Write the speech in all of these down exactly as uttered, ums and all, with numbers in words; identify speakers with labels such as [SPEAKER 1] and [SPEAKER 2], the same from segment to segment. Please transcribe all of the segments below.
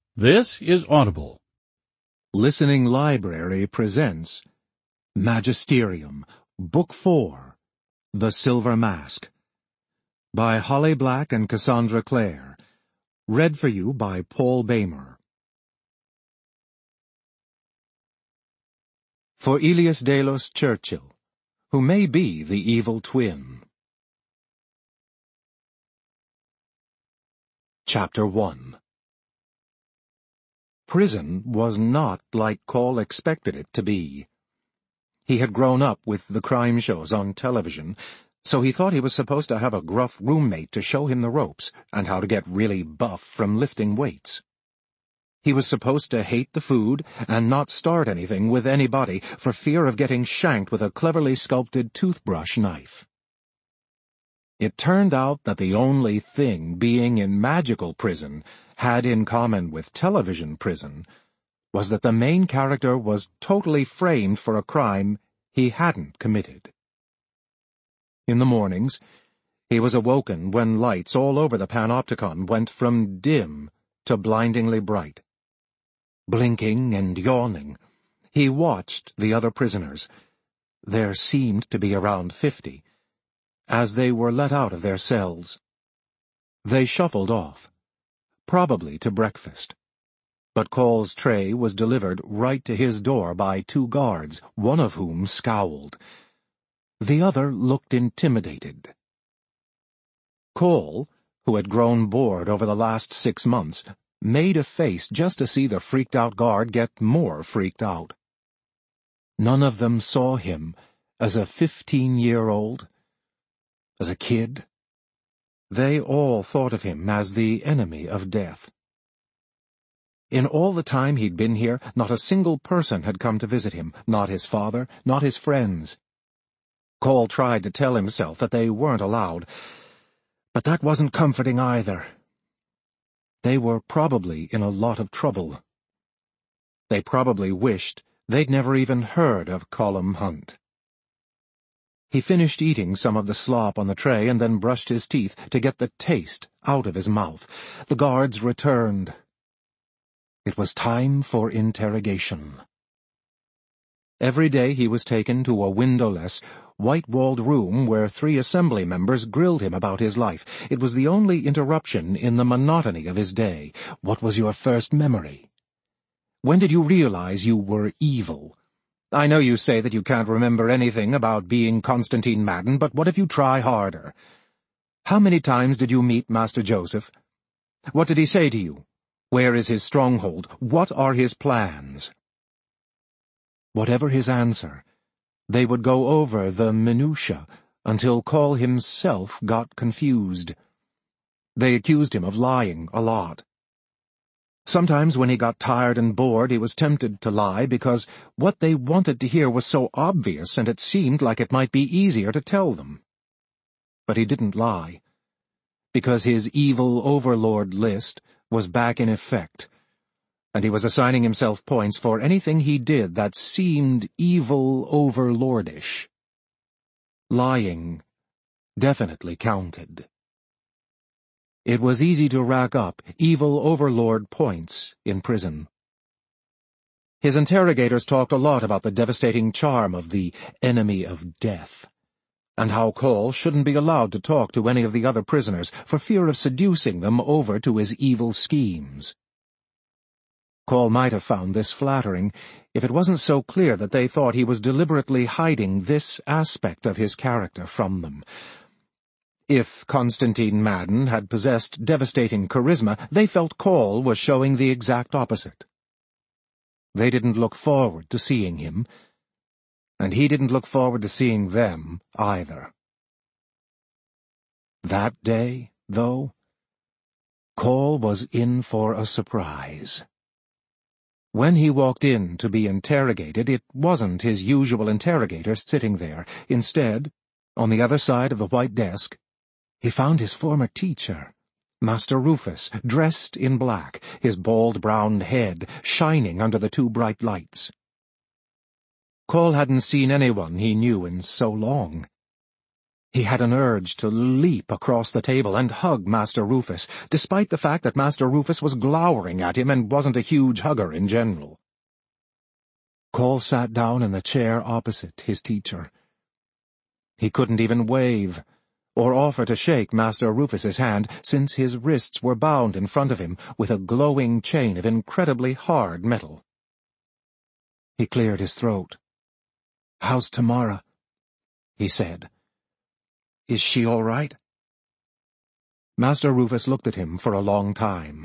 [SPEAKER 1] This is Audible.
[SPEAKER 2] Listening Library presents Magisterium, Book four, The Silver Mask, by Holly Black and Cassandra Clare. Read for you by Paul Bamer. For Elias Delos Churchill, who may be the evil twin. Chapter one. Prison was not like Cole expected it to be. He had grown up with the crime shows on television, so he thought he was supposed to have a gruff roommate to show him the ropes and how to get really buff from lifting weights. He was supposed to hate the food and not start anything with anybody for fear of getting shanked with a cleverly sculpted toothbrush knife. It turned out that the only thing being in magical prison had in common with television prison was that the main character was totally framed for a crime he hadn't committed. In the mornings, he was awoken when lights all over the panopticon went from dim to blindingly bright. Blinking and yawning, he watched the other prisoners, there seemed to be around fifty, as they were let out of their cells. They shuffled off, probably to breakfast. But Cole's tray was delivered right to his door by two guards, one of whom scowled. The other looked intimidated. Cole, who had grown bored over the last six months, made a face just to see the freaked-out guard get more freaked out. None of them saw him as a fifteen-year-old, as a kid. They all thought of him as the enemy of death. In all the time he'd been here, not a single person had come to visit him, not his father, not his friends. Cole tried to tell himself that they weren't allowed, but that wasn't comforting either. They were probably in a lot of trouble. They probably wished they'd never even heard of Colum Hunt. He finished eating some of the slop on the tray and then brushed his teeth to get the taste out of his mouth. The guards returned. It was time for interrogation. Every day he was taken to a windowless, white-walled room where three assembly members grilled him about his life. It was the only interruption in the monotony of his day. What was your first memory? When did you realize you were evil? I know you say that you can't remember anything about being Constantine Madden, but what if you try harder? How many times did you meet Master Joseph? What did he say to you? Where is his stronghold? What are his plans? Whatever his answer, they would go over the minutiae until Cole himself got confused. They accused him of lying a lot. Sometimes when he got tired and bored, he was tempted to lie because what they wanted to hear was so obvious and it seemed like it might be easier to tell them. But he didn't lie, because his evil overlord list was back in effect, and he was assigning himself points for anything he did that seemed evil overlordish. Lying definitely counted. It was easy to rack up evil overlord points in prison. His interrogators talked a lot about the devastating charm of the enemy of death, and how Cole shouldn't be allowed to talk to any of the other prisoners for fear of seducing them over to his evil schemes. Cole might have found this flattering if it wasn't so clear that they thought he was deliberately hiding this aspect of his character from them. If Constantine Madden had possessed devastating charisma, they felt Cole was showing the exact opposite. They didn't look forward to seeing him, and he didn't look forward to seeing them either. That day, though, Cole was in for a surprise. When he walked in to be interrogated, it wasn't his usual interrogator sitting there. Instead, on the other side of the white desk, he found his former teacher, Master Rufus, dressed in black, his bald brown head shining under the two bright lights. Cole hadn't seen anyone he knew in so long. He had an urge to leap across the table and hug Master Rufus, despite the fact that Master Rufus was glowering at him and wasn't a huge hugger in general. Cole sat down in the chair opposite his teacher. He couldn't even wave, or offer to shake Master Rufus's hand, since his wrists were bound in front of him with a glowing chain of incredibly hard metal. He cleared his throat. "How's Tamara?" he said. "Is she all right?" Master Rufus looked at him for a long time.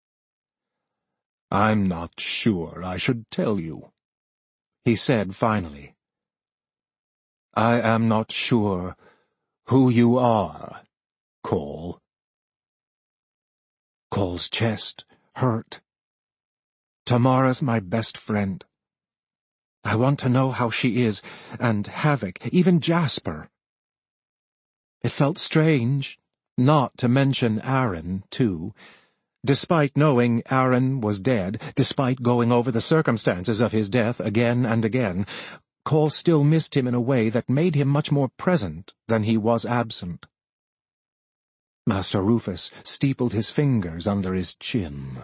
[SPEAKER 2] "I'm not sure I should tell you," he said finally. "I am not sure who you are, Cole." Cole's chest hurt. "Tamara's my best friend. I want to know how she is, and Havoc, even Jasper." It felt strange not to mention Aaron, too. Despite knowing Aaron was dead, despite going over the circumstances of his death again and again, Cole still missed him in a way that made him much more present than he was absent. Master Rufus steepled his fingers under his chin.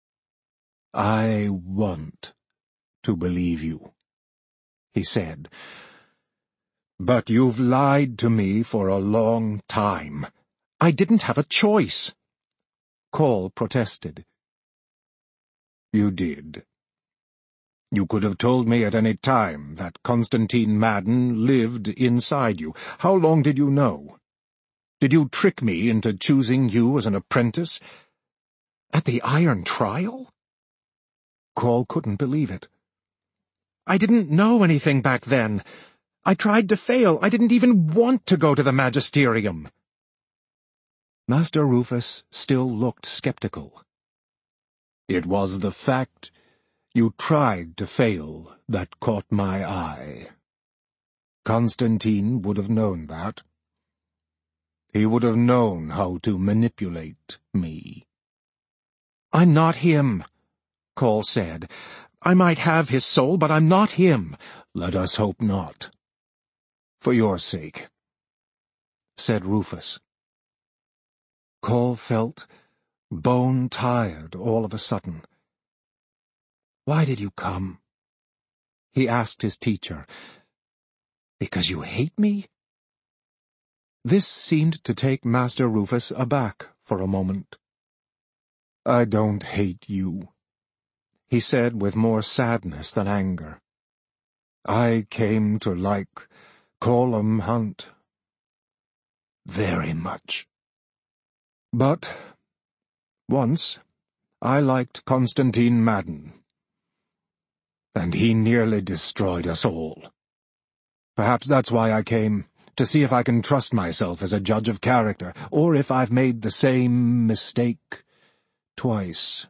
[SPEAKER 2] "I want to believe you," he said. "But you've lied to me for a long time." "I didn't have a choice," Cole protested. "You did. You could have told me at any time that Constantine Madden lived inside you. How long did you know? Did you trick me into choosing you as an apprentice?" "At the Iron Trial?" Cole couldn't believe it. "I didn't know anything back then. I tried to fail. I didn't even want to go to the Magisterium." Master Rufus still looked skeptical. "It was the fact you tried to fail that caught my eye. Constantine would have known that. He would have known how to manipulate me." "I'm not him," Cole said. "I might have his soul, but I'm not him." "Let us hope not. For your sake," said Rufus. Cole felt bone-tired all of a sudden. "Why did you come?" he asked his teacher. "Because you hate me?" This seemed to take Master Rufus aback for a moment. "I don't hate you," he said with more sadness than anger. "I came to like Colum Hunt very much. But once I liked Constantine Madden, and he nearly destroyed us all. Perhaps that's why I came, to see if I can trust myself as a judge of character, or if I've made the same mistake twice."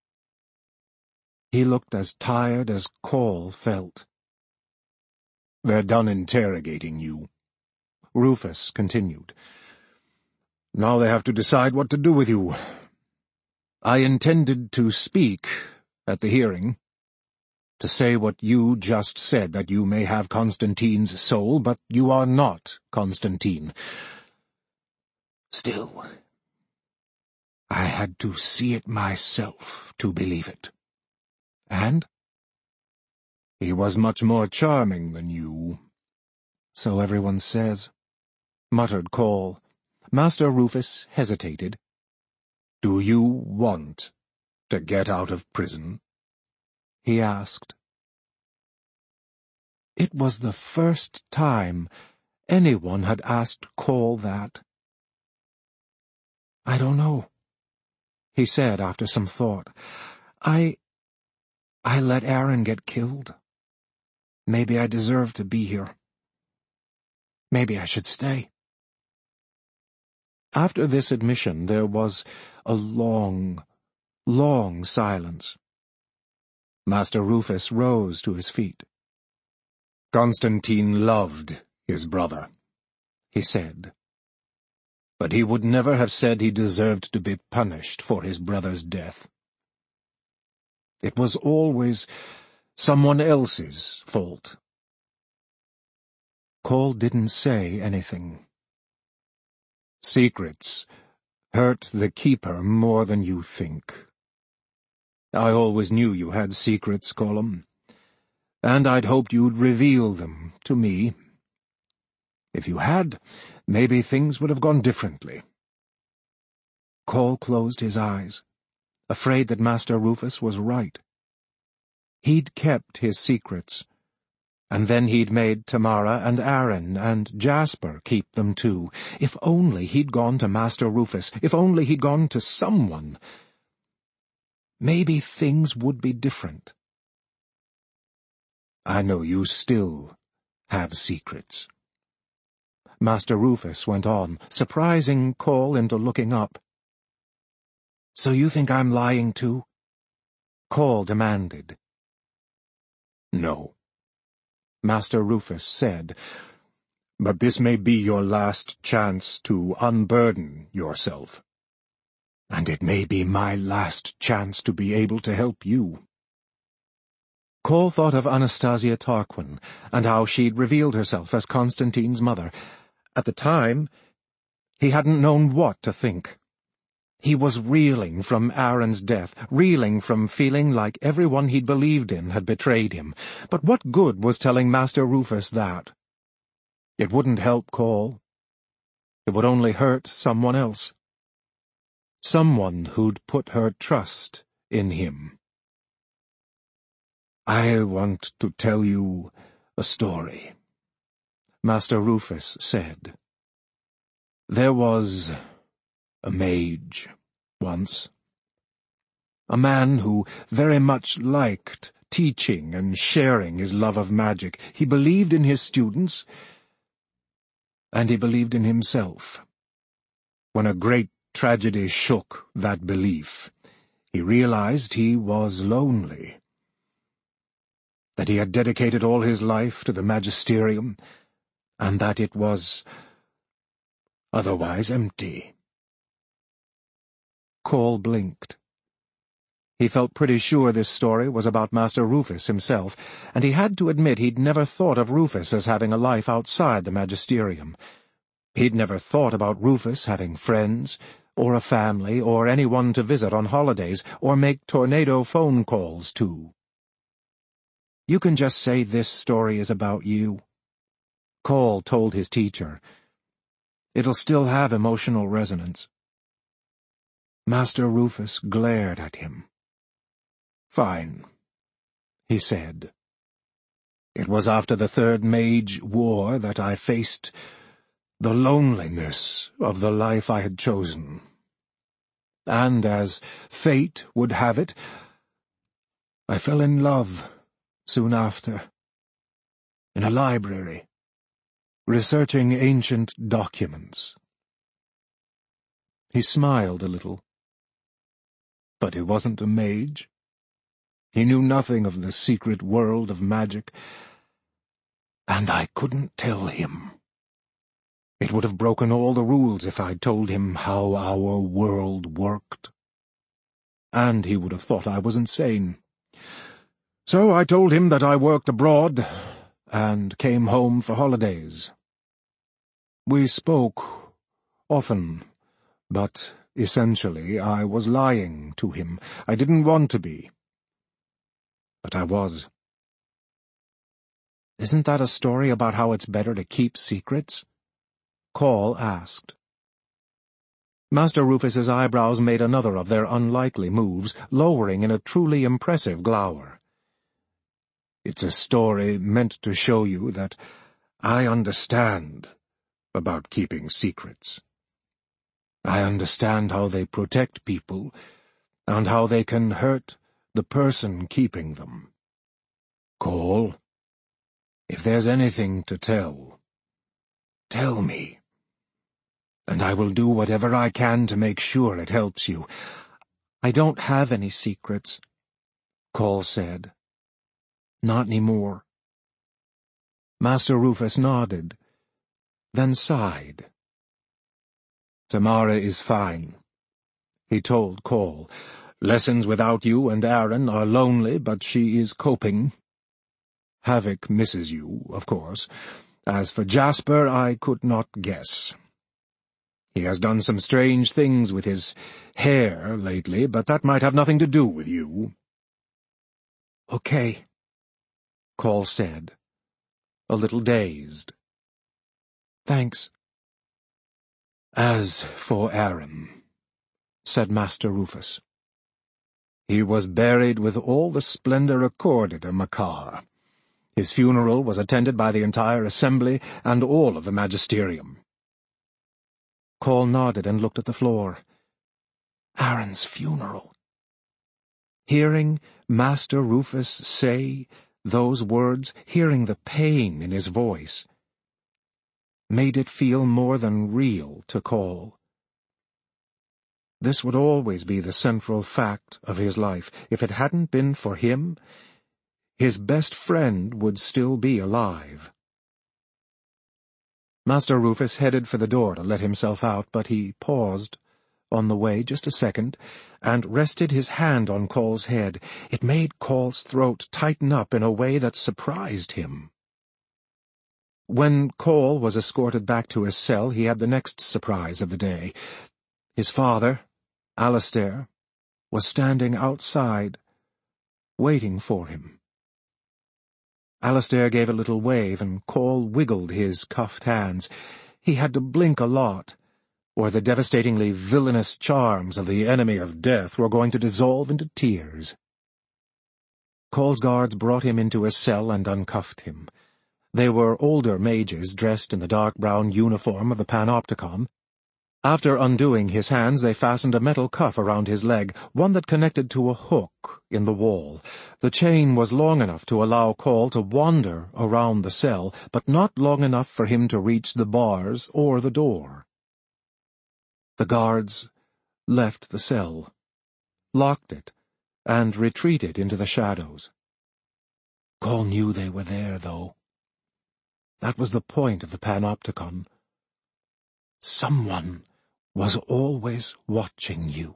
[SPEAKER 2] He looked as tired as Cole felt. "They're done interrogating you," Rufus continued. "Now they have to decide what to do with you. I intended to speak at the hearing, to say what you just said, that you may have Constantine's soul, but you are not Constantine. Still, I had to see it myself to believe it. And he was much more charming than you." "So everyone says," muttered Cole. Master Rufus hesitated. "Do you want to get out of prison?" he asked. It was the first time anyone had asked Cole that. "I don't know," he said after some thought. I... I let Aaron get killed. Maybe I deserve to be here. Maybe I should stay." After this admission there was a long, long silence. Master Rufus rose to his feet. "Constantine loved his brother," he said. "But he would never have said he deserved to be punished for his brother's death. It was always someone else's fault." Cole didn't say anything. Secrets hurt the keeper more than you think. I always knew you had secrets, Colum, and I'd hoped you'd reveal them to me. If you had, maybe things would have gone differently." Coll closed his eyes, afraid that Master Rufus was right. He'd kept his secrets, and then he'd made Tamara and Aaron and Jasper keep them too. If only he'd gone to Master Rufus, if only he'd gone to someone, maybe things would be different. "I know you still have secrets," Master Rufus went on, surprising Coll into looking up. "So you think I'm lying too?" Coll demanded. "No," Master Rufus said, "but this may be your last chance to unburden yourself. And it may be my last chance to be able to help you." Coll thought of Anastasia Tarquin, and how she'd revealed herself as Constantine's mother. At the time, he hadn't known what to think. He was reeling from Aaron's death, reeling from feeling like everyone he'd believed in had betrayed him. But what good was telling Master Rufus that? It wouldn't help Coll. It would only hurt someone else. Someone who'd put her trust in him. "I want to tell you a story," Master Rufus said. "There was a mage once. A man who very much liked teaching and sharing his love of magic. He believed in his students, and he believed in himself. When a great tragedy shook that belief, he realized he was lonely, that he had dedicated all his life to the magisterium, and that it was otherwise empty." Coll blinked. He felt pretty sure this story was about Master Rufus himself, and he had to admit he'd never thought of Rufus as having a life outside the magisterium. He'd never thought about Rufus having friends, or a family, or anyone to visit on holidays, or make tornado phone calls to. "You can just say this story is about you," Coll told his teacher. "It'll still have emotional resonance." Master Rufus glared at him. "Fine," he said. "It was after the Third Mage War that I faced the loneliness of the life I had chosen. And as fate would have it, I fell in love soon after, in a library, researching ancient documents." He smiled a little. But he wasn't a mage. He knew nothing of the secret world of magic, and I couldn't tell him. It would have broken all the rules if I'd told him how our world worked. And he would have thought I was insane. So I told him that I worked abroad and came home for holidays. We spoke often, but essentially I was lying to him. I didn't want to be, but I was. "Isn't that a story about how it's better to keep secrets?" Coll asked. Master Rufus's eyebrows made another of their unlikely moves, lowering in a truly impressive glower. "It's a story meant to show you that I understand about keeping secrets. I understand how they protect people, and how they can hurt the person keeping them. Coll, if there's anything to tell, tell me, and I will do whatever I can to make sure it helps you." "I don't have any secrets," Coll said. "Not anymore." Master Rufus nodded, then sighed. "Tamara is fine," he told Coll. "Lessons without you and Aaron are lonely, but she is coping. Havik misses you, of course. As for Jasper, I could not guess. He has done some strange things with his hair lately, but that might have nothing to do with you."
[SPEAKER 1] "Okay,"
[SPEAKER 2] Coll said, a little dazed.
[SPEAKER 1] "Thanks."
[SPEAKER 2] "As for Aaron," said Master Rufus, "he was buried with all the splendor accorded a Makar. His funeral was attended by the entire assembly and all of the magisterium."
[SPEAKER 1] Coll nodded and looked at the floor. Aaron's funeral. Hearing Master Rufus say those words, hearing the pain in his voice, made it feel more than real to Coll. This would always be the central fact of his life. If it hadn't been for him, his best friend would still be alive. Master Rufus headed for the door to let himself out, but he paused on the way just a second and rested his hand on Coll's head. It made Coll's throat tighten up in a way that surprised him. When Coll was escorted back to his cell, he had the next surprise of the day. His father, Alastair, was standing outside, waiting for him. Alastair gave a little wave, and Coll wiggled his cuffed hands. He had to blink a lot, or the devastatingly villainous charms of the enemy of death were going to dissolve into tears. Coll's guards brought him into his cell and uncuffed him. They were older mages dressed in the dark brown uniform of the Panopticon. After undoing his hands, they fastened a metal cuff around his leg, one that connected to a hook in the wall. The chain was long enough to allow Coll to wander around the cell, but not long enough for him to reach the bars or the door. The guards left the cell, locked it, and retreated into the shadows. Coll knew they were there, though. That was the point of the Panopticon. Someone was always watching you.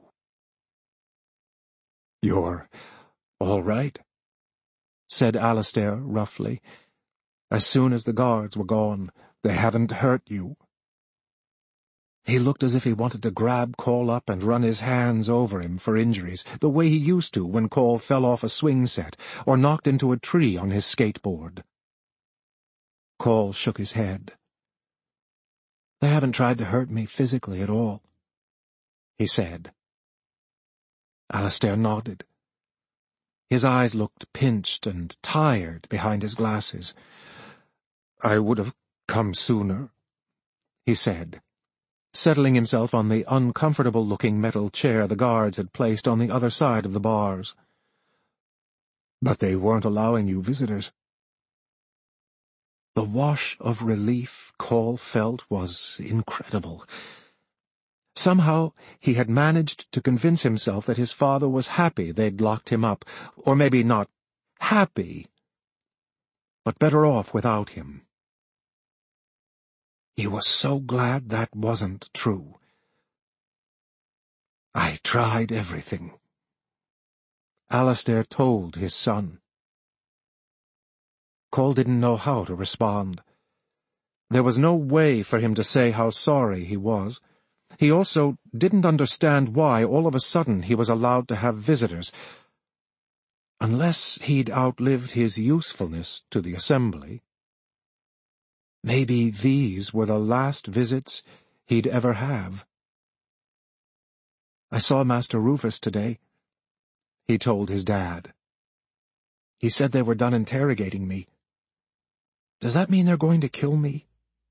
[SPEAKER 1] "You're all right?" said Alastair roughly. "As soon as the guards were gone, they haven't hurt you?" He looked as if he wanted to grab Coll up and run his hands over him for injuries, the way he used to when Coll fell off a swing set or knocked into a tree on his skateboard. Coll shook his head. "They haven't tried to hurt me physically at all," he said. Alastair nodded. His eyes looked pinched and tired behind his glasses. "I would have come sooner," he said, settling himself on the uncomfortable-looking metal chair the guards had placed on the other side of the bars. "But they weren't allowing you visitors." The wash of relief Coll felt was incredible. Somehow he had managed to convince himself that his father was happy they'd locked him up, or maybe not happy, but better off without him. He was so glad that wasn't true. "I tried everything," Alastair told his son. Coll didn't know how to respond. There was no way for him to say how sorry he was. He also didn't understand why all of a sudden he was allowed to have visitors, unless he'd outlived his usefulness to the assembly. Maybe these were the last visits he'd ever have. "I saw Master Rufus today," he told his dad. "He said they were done interrogating me. Does that mean they're going to kill me?"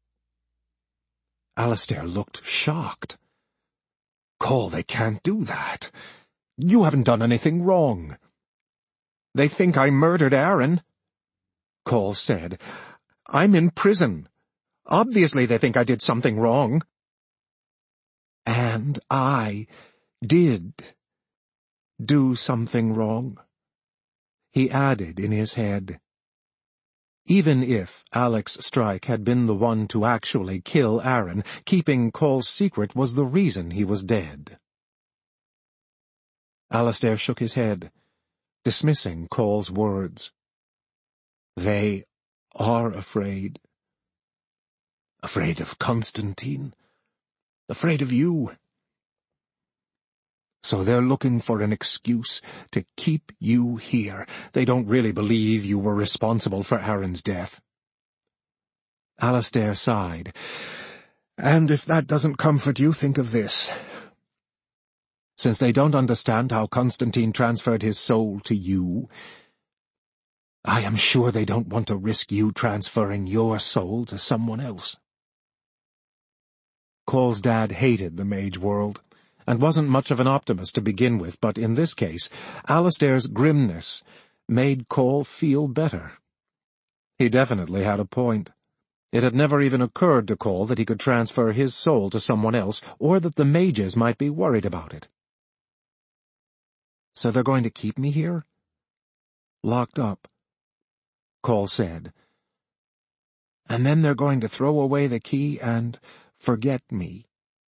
[SPEAKER 1] Alastair looked shocked. "Coll, they can't do that. You haven't done anything wrong." "They think I murdered Aaron," Coll said. "I'm in prison. Obviously they think I did something wrong." "And I did do something wrong," he added in his head. Even if Alex Strike had been the one to actually kill Aaron, keeping Coll's secret was the reason he was dead. Alastair shook his head, dismissing Coll's words. "They are afraid. Afraid of Constantine. Afraid of you. So they're looking for an excuse to keep you here. They don't really believe you were responsible for Aaron's death. Alistair sighed. And if that doesn't comfort you, think of this. Since they don't understand how Constantine transferred his soul to you, I am sure they don't want to risk you transferring your soul to someone else. Coll's dad hated the mage world, and wasn't much of an optimist to begin with, but in this case, Alistair's grimness made Coll feel better. He definitely had a point. It had never even occurred to Coll that he could transfer his soul to someone else, or that the mages might be worried about it. So they're going to keep me here? Locked up, Coll said. And then they're going to throw away the key and forget me.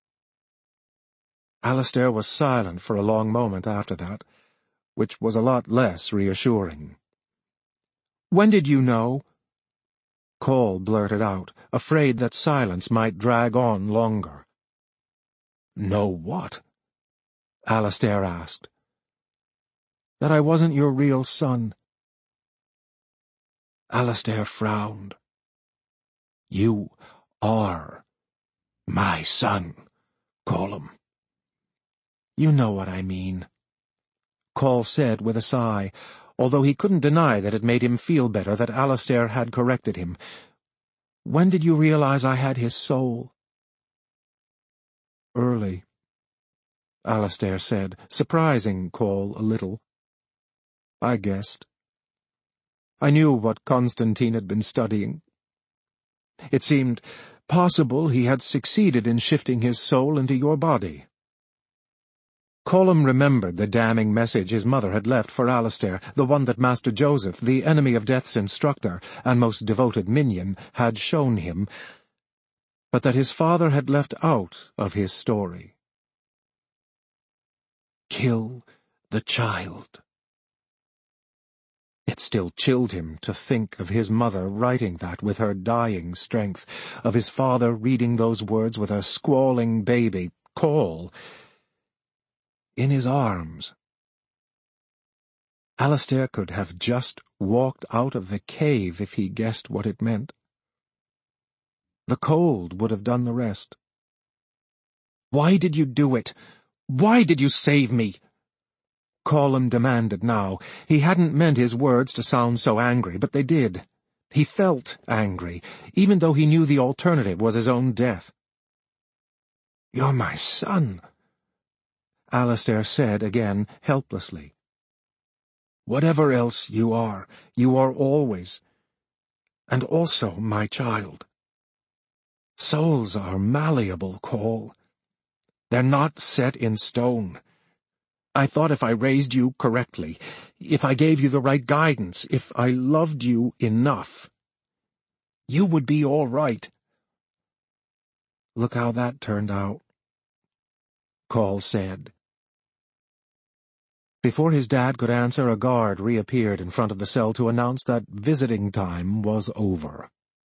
[SPEAKER 1] Alistair was silent for a long moment after that, which was a lot less reassuring. When did you know? Coll blurted out, afraid that silence might drag on longer. Know what? Alistair asked. That I wasn't your real son. Alistair frowned. You are my son, Colum. You know what I mean, Coll said with a sigh, although he couldn't deny that it made him feel better that Alistair had corrected him. When did you realize I had his soul? Early, Alistair said, surprising Coll a little. I guessed. I knew what Constantine had been studying. It seemed possible he had succeeded in shifting his soul into your body. Colum remembered the damning message his mother had left for Alistair, the one that Master Joseph, the enemy of Death's instructor and most devoted minion, had shown him, but that his father had left out of his story. Kill the child. It still chilled him to think of his mother writing that with her dying strength, of his father reading those words with a squalling baby, Coll, in his arms. Alistair could have just walked out of the cave if he guessed what it meant. The cold would have done the rest. Why did you do it? Why did you save me? Colum demanded now. He hadn't meant his words to sound so angry, but they did. He felt angry, even though he knew the alternative was his own death. You're my son, Alistair said again, helplessly. Whatever else you are, you are always, and also my child. Souls are malleable, Coll. They're not set in stone. I thought if I raised you correctly, if I gave you the right guidance, if I loved you enough, you would be all right. Look how that turned out, Coll said. Before his dad could answer, a guard reappeared in front of the cell to announce that visiting time was over.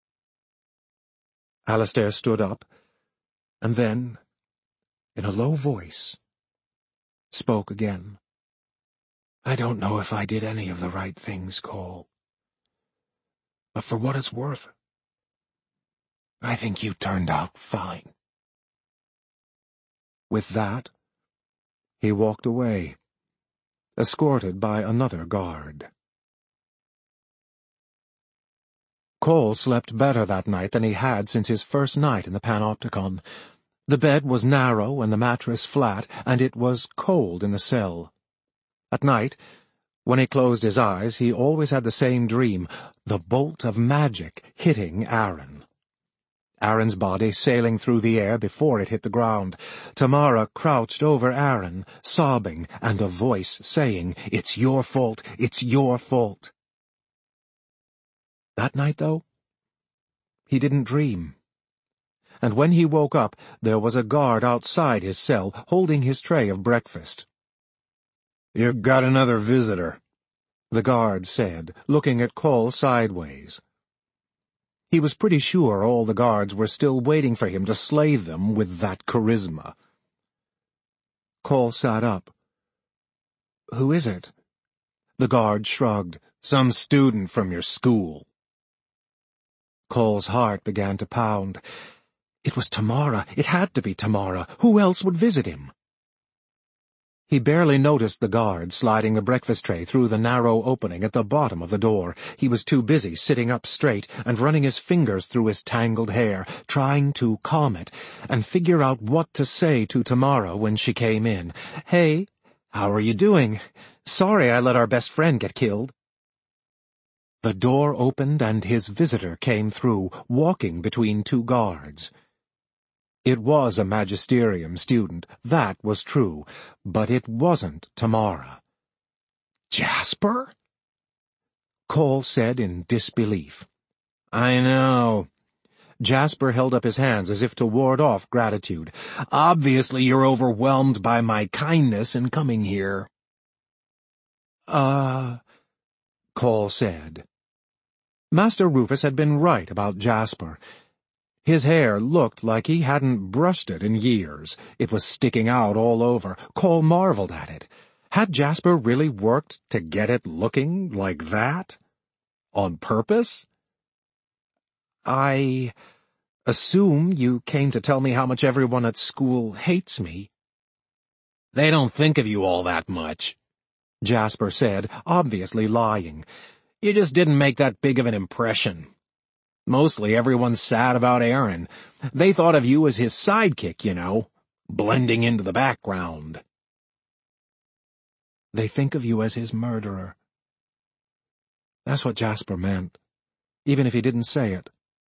[SPEAKER 1] Alistair stood up, and then, in a low voice, spoke again. I don't know if I did any of the right things, Coll. But for what it's worth, I think you turned out fine. With that, he walked away, escorted by another guard. Coll slept better that night than he had since his first night in the Panopticon. The bed was narrow and the mattress flat, and it was cold in the cell. At night, when he closed his eyes, he always had the same dream, the bolt of magic hitting Aaron. Aaron's body sailing through the air before it hit the ground. Tamara crouched over Aaron, sobbing, and a voice saying, "It's your fault, it's your fault." That night, though, he didn't dream. And when he woke up, there was a guard outside his cell, holding his tray of breakfast. "You've got another visitor," the guard said, looking at Coll sideways.
[SPEAKER 2] He was pretty sure all the guards were still waiting for him to slay them with that charisma. Cole sat up. "Who is it?" The guard shrugged. "Some student from your school." Cole's heart began to pound. It was Tamara. It had to be Tamara. Who else would visit him? He barely noticed the guard sliding the breakfast tray through the narrow opening at the bottom of the door. He was too busy sitting up straight and running his fingers through his tangled hair, trying to calm it, and figure out what to say to Tamara when she came in. "Hey, how are you doing? Sorry I let our best friend get killed." The door opened and his visitor came through, walking between two guards. It was a magisterium student, that was true, but it wasn't Tamara. "Jasper?" Cole said in disbelief. "I know." Jasper held up his hands as if to ward off gratitude. "Obviously you're overwhelmed by my kindness in coming here." Uh, Cole said. Master Rufus had been right about Jasper. His hair looked like he hadn't brushed it in years. It was sticking out all over. Cole marveled at it. Had Jasper really worked to get it looking like that? On purpose? "I assume you came to tell me how much everyone at school hates me." "They don't think of you all that much," Jasper said, obviously lying. "You just didn't make that big of an impression. Mostly everyone's sad about Aaron. They thought of you as his sidekick, you know, blending into the background." "They think of you as his murderer." That's what Jasper meant, even if he didn't say it.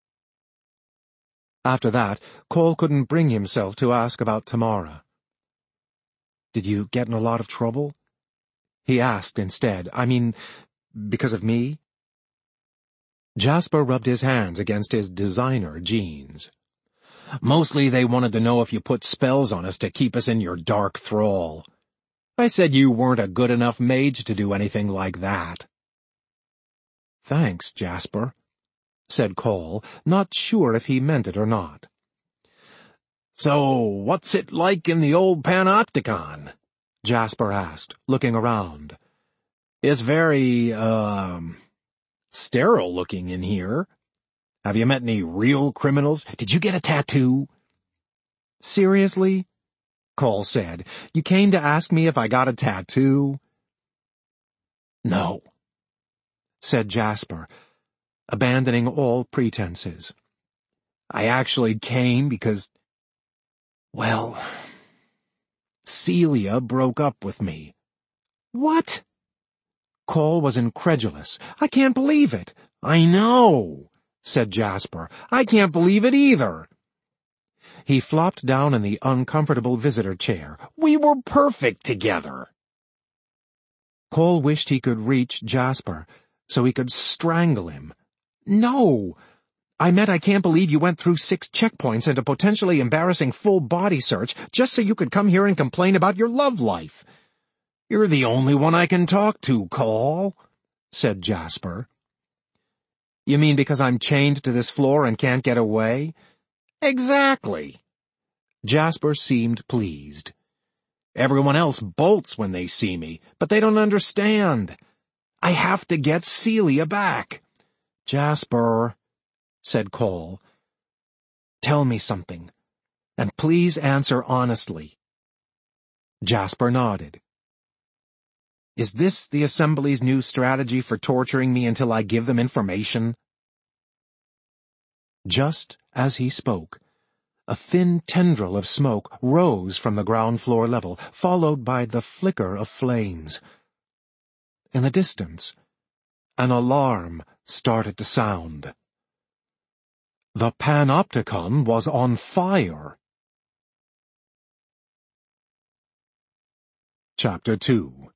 [SPEAKER 2] After that, Cole couldn't bring himself to ask about Tamara. "Did you get in a lot of trouble?" he asked instead. "I mean, because of me?" Jasper rubbed his hands against his designer jeans. "Mostly they wanted to know if you put spells on us to keep us in your dark thrall. I said you weren't a good enough mage to do anything like that." "Thanks, Jasper," said Cole, not sure if he meant it or not. "So, what's it like in the old Panopticon?" Jasper asked, looking around. "It's very, um... sterile-looking in here. Have you met any real criminals? Did you get a tattoo?" "Seriously?" Cole said. "You came to ask me if I got a tattoo?" "No," said Jasper, abandoning all pretenses. "I actually came because, well, Celia broke up with me." "What?" Cole was incredulous. "I can't believe it." "I know," said Jasper. "I can't believe it either." He flopped down in the uncomfortable visitor chair. "We were perfect together." Cole wished he could reach Jasper, so he could strangle him. "No, I meant I can't believe you went through six checkpoints and a potentially embarrassing full-body search just so you could come here and complain about your love life." "You're the only one I can talk to, Cole," said Jasper. "You mean because I'm chained to this floor and can't get away?" "Exactly." Jasper seemed pleased. "Everyone else bolts when they see me, but they don't understand. I have to get Celia back." "Jasper," said Cole, "tell me something, and please answer honestly." Jasper nodded. "Is this the Assembly's new strategy for torturing me until I give them information?" Just as he spoke, a thin tendril of smoke rose from the ground floor level, followed by the flicker of flames. In the distance, an alarm started to sound. The Panopticon was on fire. Chapter two.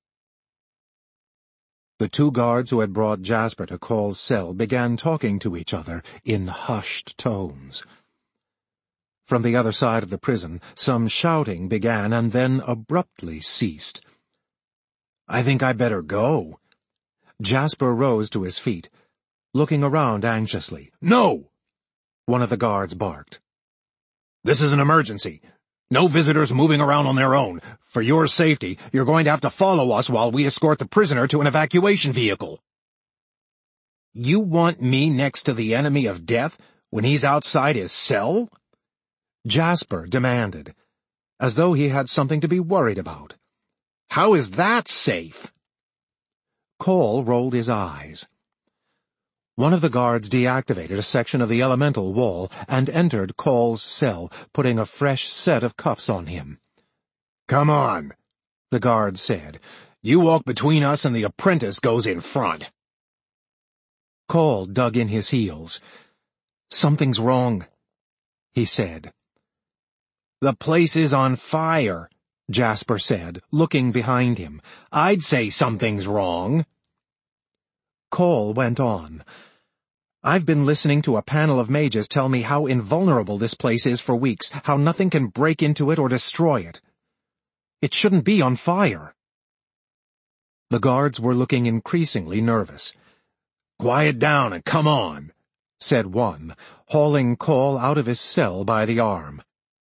[SPEAKER 2] The two guards who had brought Jasper to Cole's cell began talking to each other in hushed tones. From the other side of the prison, some shouting began and then abruptly ceased. "I think I better go." Jasper rose to his feet. looking around anxiously.
[SPEAKER 1] "No!"
[SPEAKER 2] one of the guards barked.
[SPEAKER 1] "This is an emergency. No visitors moving around on their own. For your safety, you're going to have to follow us while we escort the prisoner to an evacuation vehicle." "You want me next to the enemy of death when he's outside his cell?"
[SPEAKER 2] Jasper demanded, as though he had something to be worried about.
[SPEAKER 1] "How is that safe?"
[SPEAKER 2] Cole rolled his eyes. One of the guards deactivated a section of the elemental wall and entered Cole's cell, putting a fresh set of cuffs on him.
[SPEAKER 1] "Come on," the guard said. "You walk between us and the apprentice goes in front."
[SPEAKER 2] Cole dug in his heels. "Something's wrong," he said.
[SPEAKER 1] "The place is on fire," Jasper said, looking behind him. "I'd say something's wrong."
[SPEAKER 2] Cole went on. "I've been listening to a panel of mages tell me how invulnerable this place is for weeks, how nothing can break into it or destroy it. It shouldn't be on fire." The guards were looking increasingly nervous.
[SPEAKER 1] "Quiet down and come on,"
[SPEAKER 2] said one, hauling Cole out of his cell by the arm.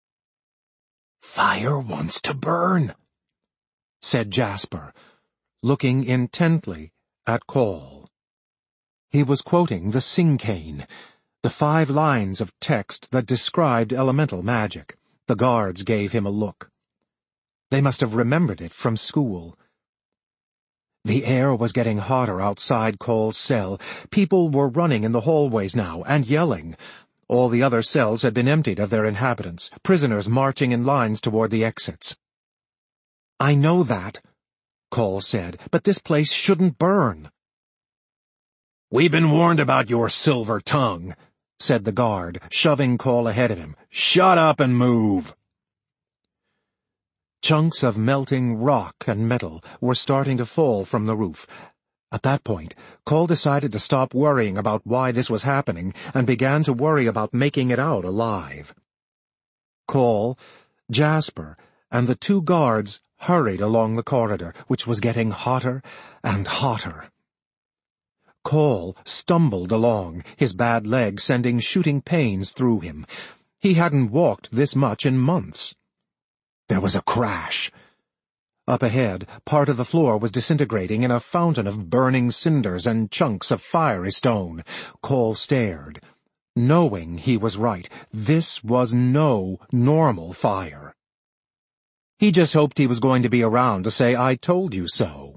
[SPEAKER 1] "Fire wants to burn,"
[SPEAKER 2] said Jasper, looking intently at Cole. He was quoting the Sincaine, the five lines of text that described elemental magic. The guards gave him a look. They must have remembered it from school. The air was getting hotter outside Cole's cell. People were running in the hallways now and yelling. All the other cells had been emptied of their inhabitants, prisoners marching in lines toward the exits. "I know that," Cole said, "but this place shouldn't burn."
[SPEAKER 1] "We've been warned about your silver tongue," said the guard, shoving Cole ahead of him. "Shut up and move."
[SPEAKER 2] Chunks of melting rock and metal were starting to fall from the roof. At that point, Cole decided to stop worrying about why this was happening and began to worry about making it out alive. Cole, Jasper, and the two guards hurried along the corridor, which was getting hotter and hotter. Cole stumbled along, his bad leg sending shooting pains through him. He hadn't walked this much in months. There was a crash. Up ahead, part of the floor was disintegrating in a fountain of burning cinders and chunks of fiery stone. Cole stared, knowing he was right. This was no normal fire. He just hoped he was going to be around to say, "I told you so."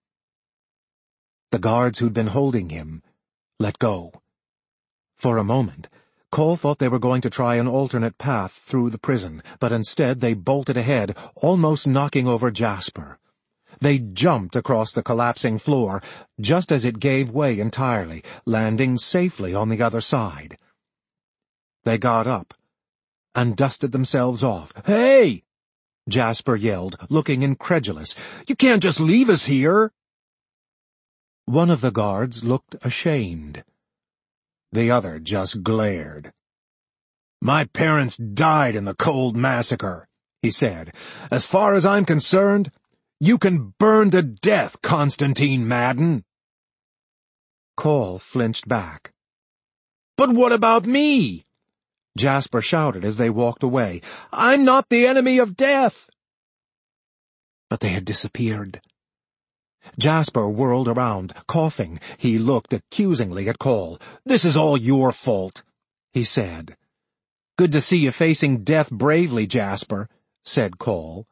[SPEAKER 2] The guards who'd been holding him let go. For a moment, Cole thought they were going to try an alternate path through the prison, but instead they bolted ahead, almost knocking over Jasper. They jumped across the collapsing floor just as it gave way entirely, landing safely on the other side. They got up and dusted themselves off.
[SPEAKER 1] "Hey!"
[SPEAKER 2] Jasper yelled, looking incredulous.
[SPEAKER 1] "You can't just leave us here."
[SPEAKER 2] One of the guards looked ashamed. The other just glared.
[SPEAKER 1] "My parents died in the Cold Massacre," he said. "As far as I'm concerned, you can burn to death, Constantine Madden."
[SPEAKER 2] Cole flinched back.
[SPEAKER 1] "But what about me?"
[SPEAKER 2] Jasper shouted as they walked away.
[SPEAKER 1] "I'm not the enemy of death."
[SPEAKER 2] But they had disappeared. Jasper whirled around, coughing. He looked accusingly at Cole.
[SPEAKER 1] "This is all your fault,"
[SPEAKER 2] he said. "Good to see you facing death bravely, Jasper," said Cole.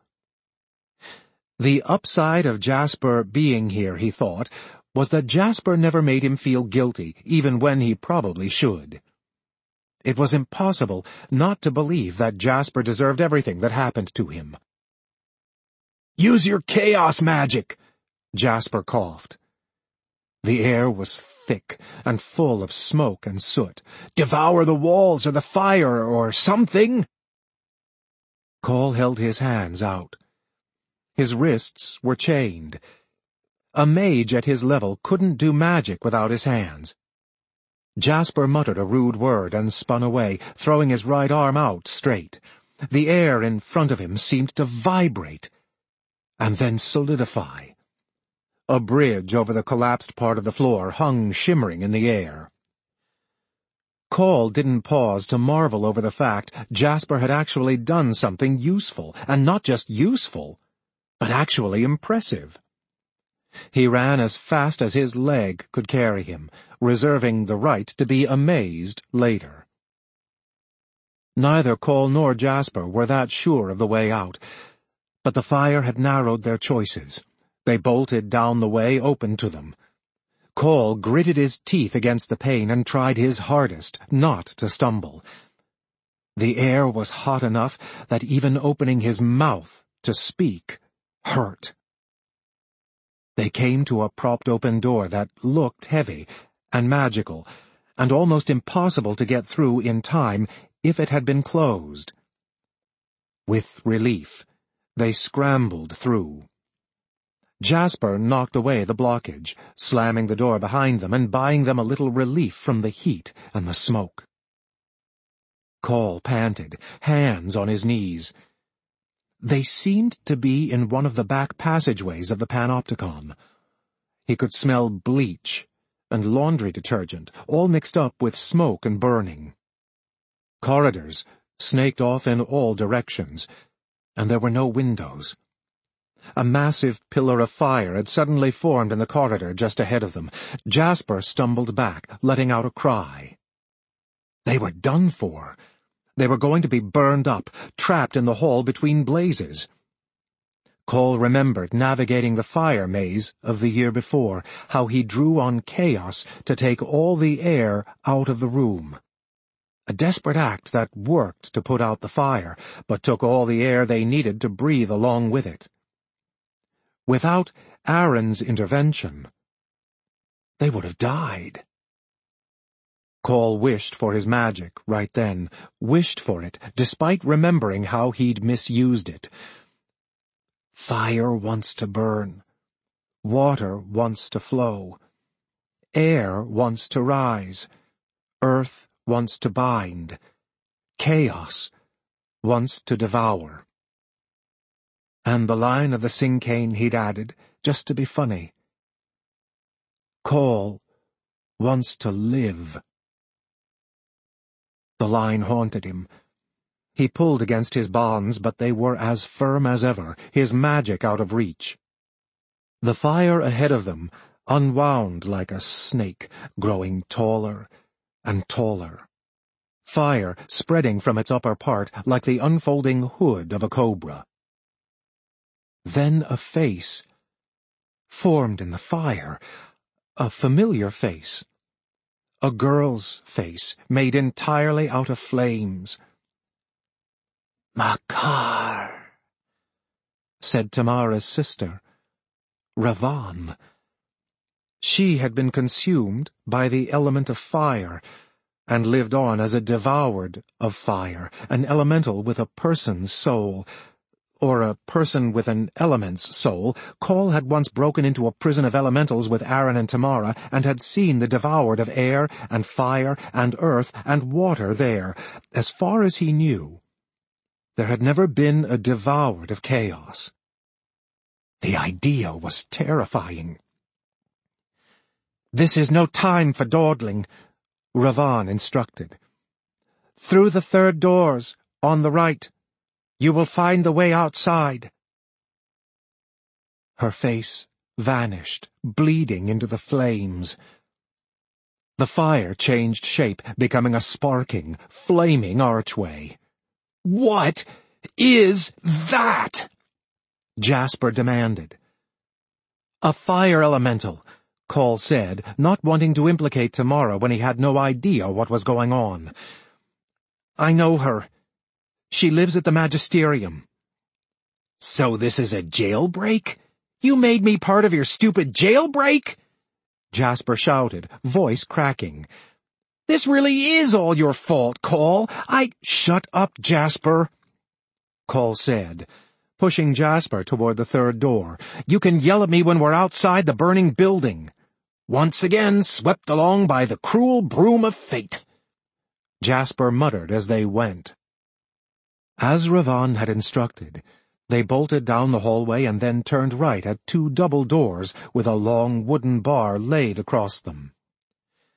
[SPEAKER 2] The upside of Jasper being here, he thought, was that Jasper never made him feel guilty, even when he probably should. It was impossible not to believe that Jasper deserved everything that happened to him.
[SPEAKER 1] "Use your chaos magic,"
[SPEAKER 2] Jasper coughed. The air was thick and full of smoke and soot.
[SPEAKER 1] "Devour the walls or the fire or something."
[SPEAKER 2] Cole held his hands out. His wrists were chained. A mage at his level couldn't do magic without his hands. Jasper muttered a rude word and spun away, throwing his right arm out straight. The air in front of him seemed to vibrate and then solidify. A bridge over the collapsed part of the floor hung shimmering in the air. Coll didn't pause to marvel over the fact Jasper had actually done something useful, and not just useful, but actually impressive. He ran as fast as his leg could carry him, reserving the right to be amazed later. Neither Coll nor Jasper were that sure of the way out, but the fire had narrowed their choices. They bolted down the way open to them. Coll gritted his teeth against the pain and tried his hardest not to stumble. The air was hot enough that even opening his mouth to speak hurt. They came to a propped-open door that looked heavy and magical, and almost impossible to get through in time if it had been closed. With relief, they scrambled through. Jasper knocked away the blockage, slamming the door behind them and buying them a little relief from the heat and the smoke. Coll panted, hands on his knees. They seemed to be in one of the back passageways of the Panopticon. He could smell bleach and laundry detergent, all mixed up with smoke and burning. Corridors snaked off in all directions, and there were no windows. A massive pillar of fire had suddenly formed in the corridor just ahead of them. Jasper stumbled back, letting out a cry. They were done for. They were going to be burned up, trapped in the hall between blazes. Coll remembered navigating the fire maze of the year before, how he drew on chaos to take all the air out of the room. A desperate act that worked to put out the fire, but took all the air they needed to breathe along with it. Without Aaron's intervention, they would have died. Coll wished for his magic right then, wished for it, despite remembering how he'd misused it. Fire wants to burn. Water wants to flow. Air wants to rise. Earth wants to bind. Chaos wants to devour. And the line of the Cinquain he'd added, just to be funny. Coll wants to live. The line haunted him. He pulled against his bonds, but they were as firm as ever, his magic out of reach. The fire ahead of them unwound like a snake, growing taller and taller. Fire spreading from its upper part like the unfolding hood of a cobra. Then a face formed in the fire, a familiar face. A girl's face, made entirely out of flames. "Makar," said Tamara's sister, Ravan. She had been consumed by the element of fire, and lived on as a devoured of fire, an elemental with a person's soul, or a person with an element's soul. Coll had once broken into a prison of elementals with Aaron and Tamara, and had seen the devoured of air and fire and earth and water there. As far as he knew, there had never been a devoured of chaos. The idea was terrifying. "This is no time for dawdling," Ravan instructed. "Through the third doors, on the right. You will find the way outside." Her face vanished, bleeding into the flames. The fire changed shape, becoming a sparking, flaming archway. "What is that?" Jasper demanded. "A fire elemental," Coll said, not wanting to implicate Tamara when he had no idea what was going on. "I know her. She lives at the Magisterium." "So this is a jailbreak? You made me part of your stupid jailbreak?" Jasper shouted, voice cracking. "This really is all your fault, Coll. I—" "Shut up, Jasper," Coll said, pushing Jasper toward the third door. "You can yell at me when we're outside the burning building. Once again swept along by the cruel broom of fate," Jasper muttered as they went. As Ravan had instructed, they bolted down the hallway and then turned right at two double doors with a long wooden bar laid across them.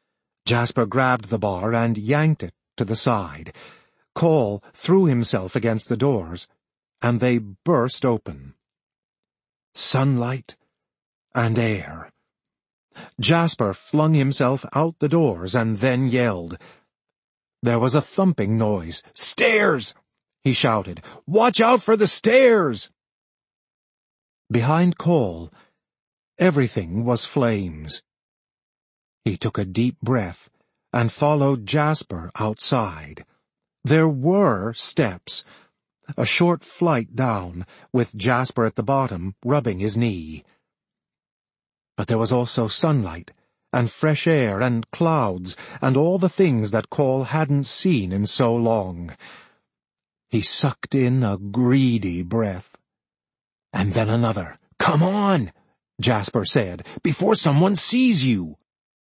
[SPEAKER 2] Jasper grabbed the bar and yanked it to the side. Cole threw himself against the doors, and they burst open. Sunlight and air. Jasper flung himself out the doors and then yelled. There was a thumping noise. "Stairs!" he shouted. "Watch out for the stairs!" Behind Cole, everything was flames. He took a deep breath and followed Jasper outside. There were steps, a short flight down, with Jasper at the bottom, rubbing his knee. But there was also sunlight, and fresh air, and clouds, and all the things that Cole hadn't seen in so long. He sucked in a greedy breath. And then another. "Come on," Jasper said, "before someone sees you."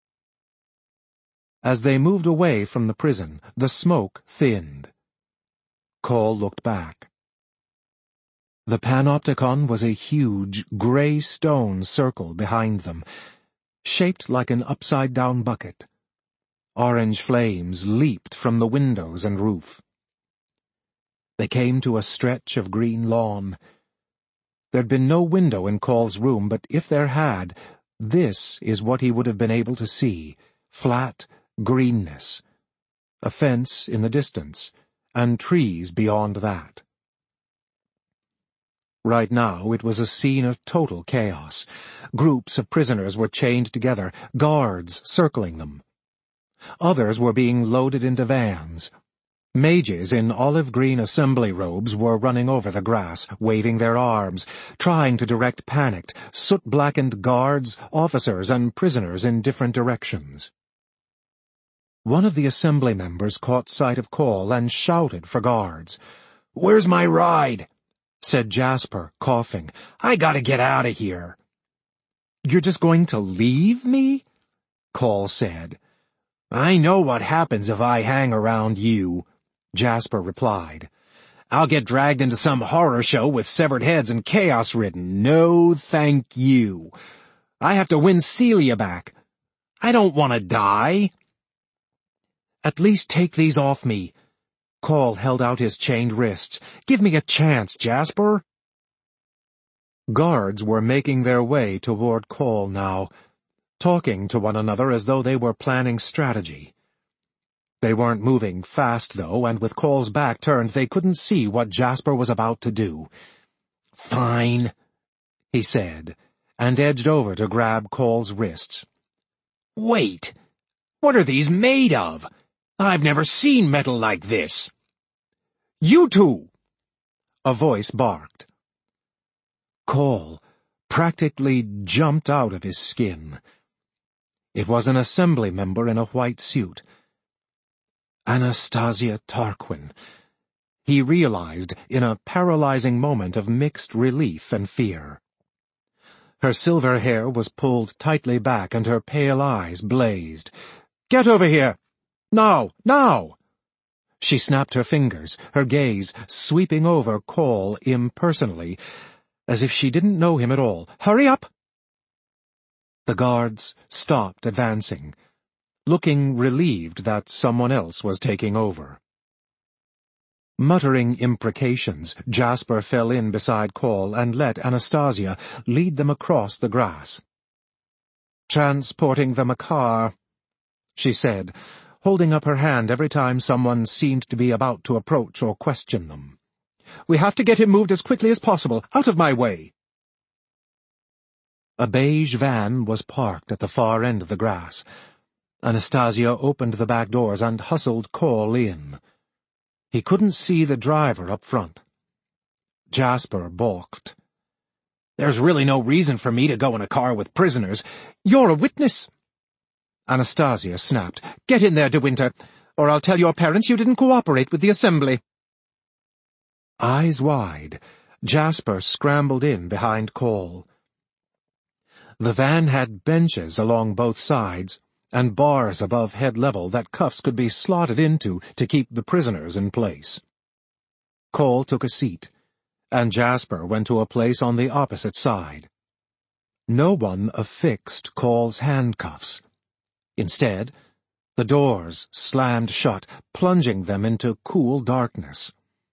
[SPEAKER 2] As they moved away from the prison, the smoke thinned. Cole looked back. The Panopticon was a huge, grey stone circle behind them, shaped like an upside-down bucket. Orange flames leaped from the windows and roof. They came to a stretch of green lawn. There'd been no window in Cole's room, but if there had, this is what he would have been able to see: flat greenness, a fence in the distance, and trees beyond that. Right now it was a scene of total chaos. Groups of prisoners were chained together, guards circling them. Others were being loaded into vans. Mages in olive-green assembly robes were running over the grass, waving their arms, trying to direct panicked, soot-blackened guards, officers, and prisoners in different directions. One of the assembly members caught sight of Cole and shouted for guards. "Where's my ride?" said Jasper, coughing. "I gotta get out of here." "You're just going to leave me?" Cole said. "I know what happens if I hang around you," Jasper replied. "I'll get dragged into some horror show with severed heads and chaos ridden. No, thank you. I have to win Celia back. I don't want to die." "At least take these off me." Cole held out his chained wrists. "Give me a chance, Jasper." Guards were making their way toward Cole now, talking to one another as though they were planning strategy. They weren't moving fast, though, and with Cole's back turned, they couldn't see what Jasper was about to do. "Fine," he said, and edged over to grab Cole's wrists. "Wait! What are these made of? I've never seen metal like this." "You two!" a voice barked. Cole practically jumped out of his skin. It was an assembly member in a white suit. Anastasia Tarquin. He realized in a paralyzing moment of mixed relief and fear. Her silver hair was pulled tightly back and her pale eyes blazed. "Get over here! Now! Now!" She snapped her fingers, her gaze sweeping over Cole impersonally, as if she didn't know him at all. "Hurry up!" The guards stopped advancing, looking relieved that someone else was taking over. Muttering imprecations, Jasper fell in beside Cole and let Anastasia lead them across the grass. "Transporting them a car," she said, holding up her hand every time someone seemed to be about to approach or question them. "We have to get him moved as quickly as possible. Out of my way." A beige van was parked at the far end of the grass. Anastasia opened the back doors and hustled Cole in. He couldn't see the driver up front. Jasper balked. "There's really no reason for me to go in a car with prisoners. You're a witness." Anastasia snapped. "Get in there, De Winter, or I'll tell your parents you didn't cooperate with the assembly." Eyes wide, Jasper scrambled in behind Cole. The van had benches along both sides, and bars above head level that cuffs could be slotted into to keep the prisoners in place. Cole took a seat, and Jasper went to a place on the opposite side. No one affixed Cole's handcuffs. Instead, The doors slammed shut, plunging them into cool darkness.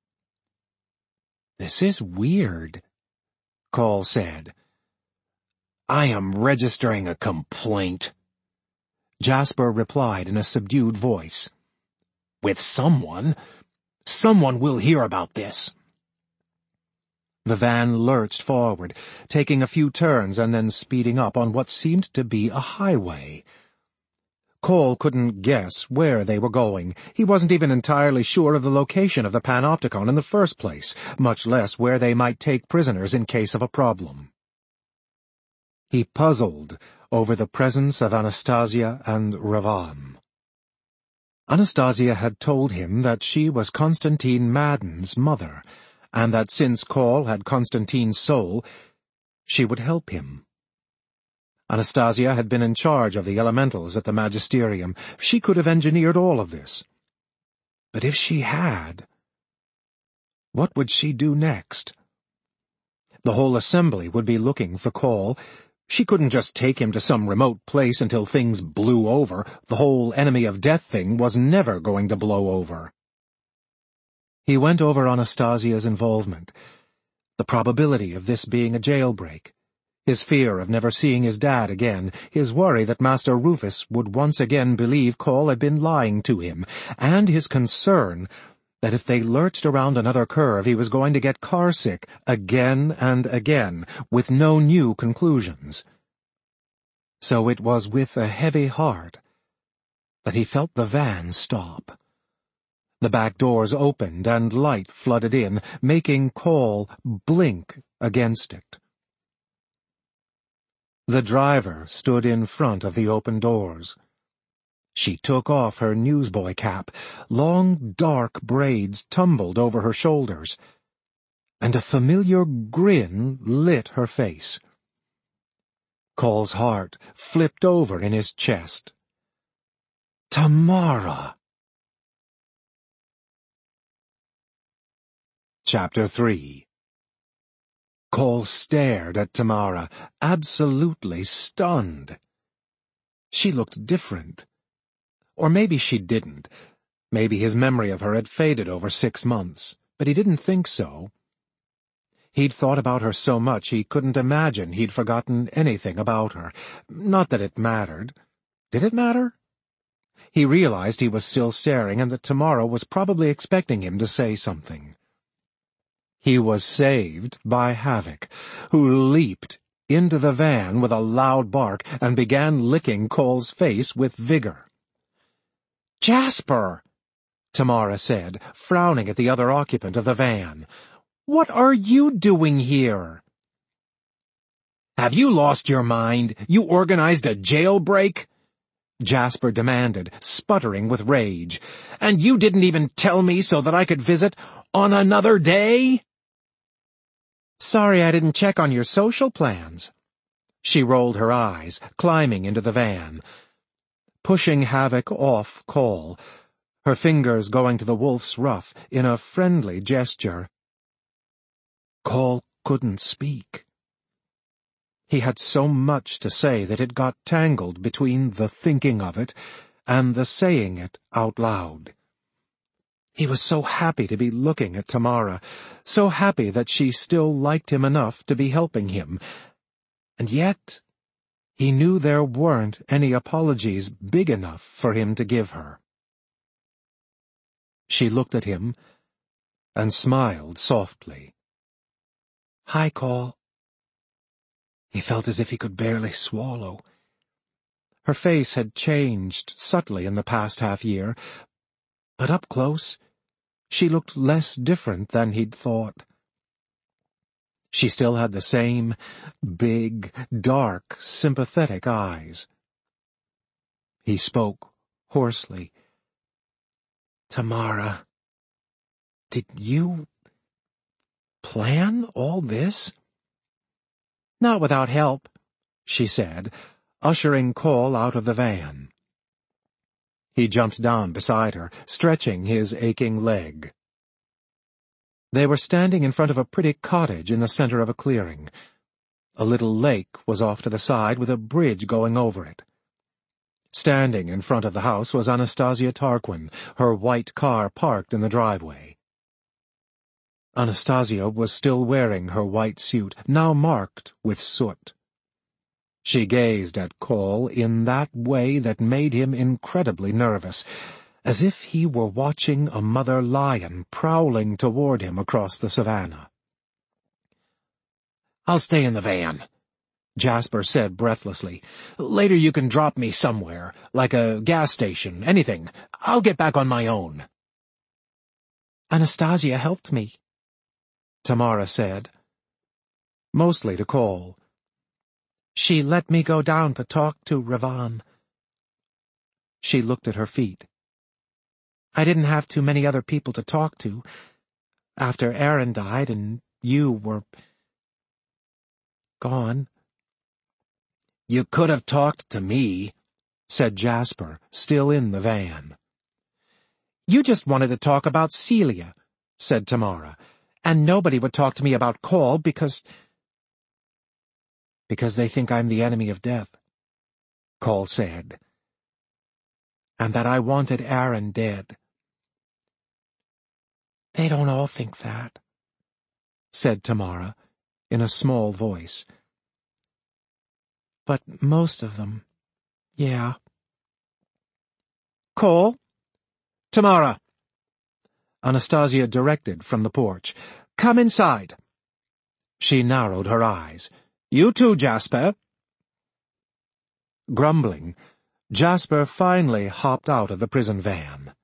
[SPEAKER 2] "This is weird," Cole said. "I am registering a complaint," Jasper replied in a subdued voice. "With someone. Someone will hear about this." The van lurched forward, taking a few turns and then speeding up on what seemed to be a highway. Cole couldn't guess where they were going. He wasn't even entirely sure of the location of the Panopticon in the first place, much less where they might take prisoners in case of a problem. He puzzled over the presence of Anastasia and Ravan. Anastasia had told him that she was Constantine Madden's mother, and that since Cole had Constantine's soul, she would help him. Anastasia had been in charge of the elementals at the Magisterium. She could have engineered all of this. But if she had, what would she do next? The whole assembly would be looking for Cole. She couldn't just take him to some remote place until things blew over. The whole enemy of death thing was never going to blow over. He went over Anastasia's involvement, the probability of this being a jailbreak, his fear of never seeing his dad again, his worry that Master Rufus would once again believe Cole had been lying to him, and his concern that if they lurched around another curve he was going to get carsick again and again, with no new conclusions. So it was with a heavy heart that he felt the van stop. The back doors opened and light flooded in, making Cole blink against it. The driver stood in front of the open doors. She took off her newsboy cap. Long, dark braids tumbled over her shoulders, and a familiar grin lit her face. Cole's heart flipped over in his chest. Tamara! Chapter three. Cole stared at Tamara, absolutely stunned. She looked different. Or maybe she didn't. Maybe his memory of her had faded over six months, but he didn't think so. He'd thought about her so much he couldn't imagine he'd forgotten anything about her. Not that it mattered. Did it matter? He realized he was still staring and that Tamara was probably expecting him to say something. He was saved by Havoc, who leaped into the van with a loud bark and began licking Cole's face with vigor. "Jasper!" Tamara said, frowning at the other occupant of the van. "What are you doing here?" "Have you lost your mind? You organized a jailbreak?" Jasper demanded, sputtering with rage. "And you didn't even tell me so that I could visit on another day?" "Sorry I didn't check on your social plans." She rolled her eyes, climbing into the van, pushing Havoc off Cole, her fingers going to the wolf's ruff in a friendly gesture. Cole couldn't speak. He had so much to say that it got tangled between the thinking of it and the saying it out loud. He was so happy to be looking at Tamara, so happy that she still liked him enough to be helping him, and yet he knew there weren't any apologies big enough for him to give her. She looked at him and smiled softly. "Hi, Cole." He felt as if he could barely swallow. Her face had changed subtly in the past half year, but up close, she looked less different than he'd thought. She still had the same big, dark, sympathetic eyes. He spoke hoarsely. "Tamara, did you plan all this?" "Not without help," she said, ushering Cole out of the van. He jumped down beside her, stretching his aching leg. They were standing in front of a pretty cottage in the center of a clearing. A little lake was off to the side with a bridge going over it. Standing in front of the house was Anastasia Tarquin, her white car parked in the driveway. Anastasia was still wearing her white suit, now marked with soot. She gazed at Cole in that way that made him incredibly nervous, as if he were watching a mother lion prowling toward him across the savannah. "I'll stay in the van," Jasper said breathlessly. "Later you can drop me somewhere, like a gas station, anything. I'll get back on my own." "Anastasia helped me," Tamara said, mostly to Cole. "She let me go down to talk to Ravan." She looked at her feet. "I didn't have too many other people to talk to, after Aaron died and you were gone."
[SPEAKER 1] "You could have talked to me," said Jasper, still in the van.
[SPEAKER 2] "You just wanted to talk about Celia," said Tamara, "and nobody would talk to me about Cole because—" "Because they think I'm the enemy of death," Cole said, "and that I wanted Aaron dead." "They don't all think that," said Tamara, in a small voice. "But most of them, yeah." "Cole? Tamara!" Anastasia directed from the porch. "Come inside." She narrowed her eyes. "You too, Jasper." Grumbling, Jasper finally hopped out of the prison van.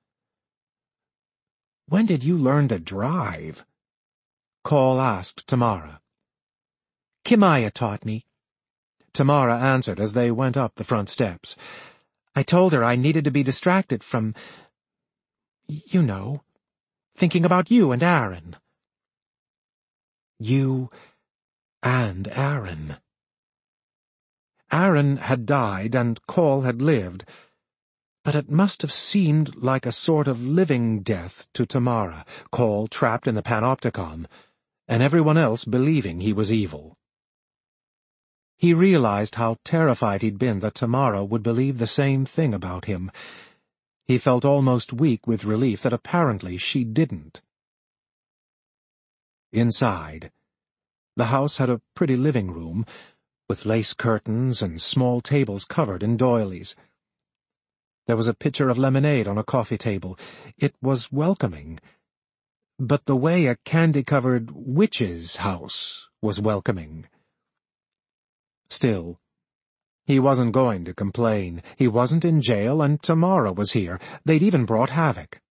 [SPEAKER 2] "When did you learn to drive?" Cole asked Tamara. "Kimaya taught me," Tamara answered as they went up the front steps. "I told her I needed to be distracted from, you know, thinking about you and Aaron." You and Aaron. Aaron had died and Cole had lived, but it must have seemed like a sort of living death to Tamara, Cole trapped in the Panopticon, and everyone else believing he was evil. He realized how terrified he'd been that Tamara would believe the same thing about him. He felt almost weak with relief that apparently she didn't. Inside, the house had a pretty living room, with lace curtains and small tables covered in doilies. There was a pitcher of lemonade on a coffee table. It was welcoming, but the way a candy-covered witch's house was welcoming. Still, he wasn't going to complain. He wasn't in jail, and Tamara was here. They'd even brought Havoc.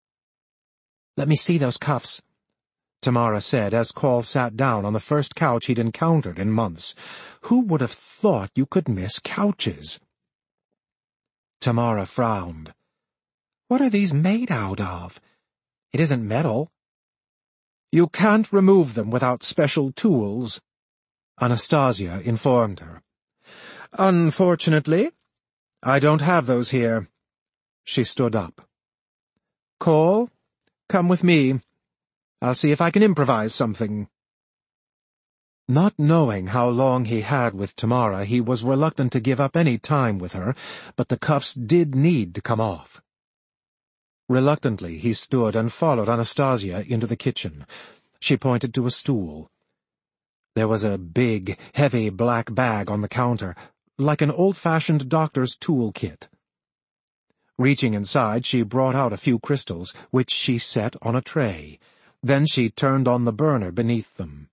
[SPEAKER 2] "Let me see those cuffs," Tamara said as Cole sat down on the first couch he'd encountered in months. Who would have thought you could miss couches? Tamara frowned. "What are these made out of? It isn't metal." "You can't remove them without special tools," Anastasia informed her. "Unfortunately, I don't have those here." She stood up. "Cole, come with me. I'll see if I can improvise something." Not knowing how long he had with Tamara, he was reluctant to give up any time with her, but the cuffs did need to come off. Reluctantly, he stood and followed Anastasia into the kitchen. She pointed to a stool. There was a big, heavy black bag on the counter, like an old-fashioned doctor's tool kit. Reaching inside, she brought out a few crystals, which she set on a tray. Then she turned on the burner beneath them.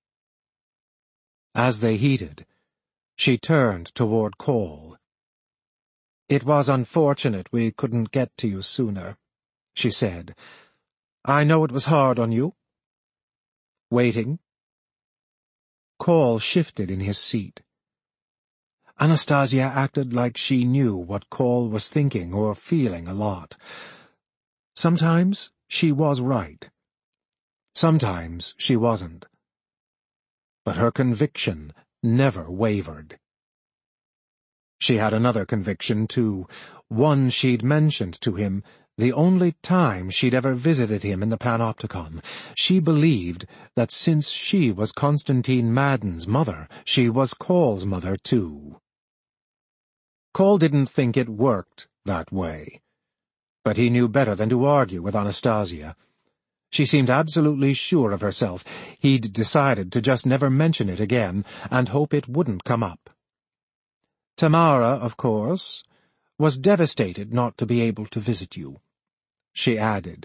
[SPEAKER 2] As they heated, she turned toward Cole. "It was unfortunate we couldn't get to you sooner," she said. "I know it was hard on you." "Waiting?" Cole shifted in his seat. Anastasia acted like she knew what Cole was thinking or feeling a lot. Sometimes she was right. Sometimes she wasn't. But her conviction never wavered. She had another conviction, too, one she'd mentioned to him the only time she'd ever visited him in the Panopticon. She believed that since she was Constantine Madden's mother, she was Cole's mother, too. Cole didn't think it worked that way, but he knew better than to argue with Anastasia. She seemed absolutely sure of herself. He'd decided to just never mention it again and hope it wouldn't come up. Tamara, of course, was devastated not to be able to visit you, she added.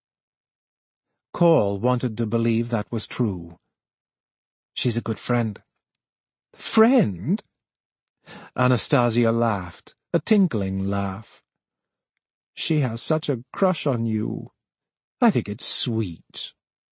[SPEAKER 2] Cole wanted to believe that was true. She's a good friend. Friend? Anastasia laughed, a tinkling laugh. She has such a crush on you. I think it's sweet.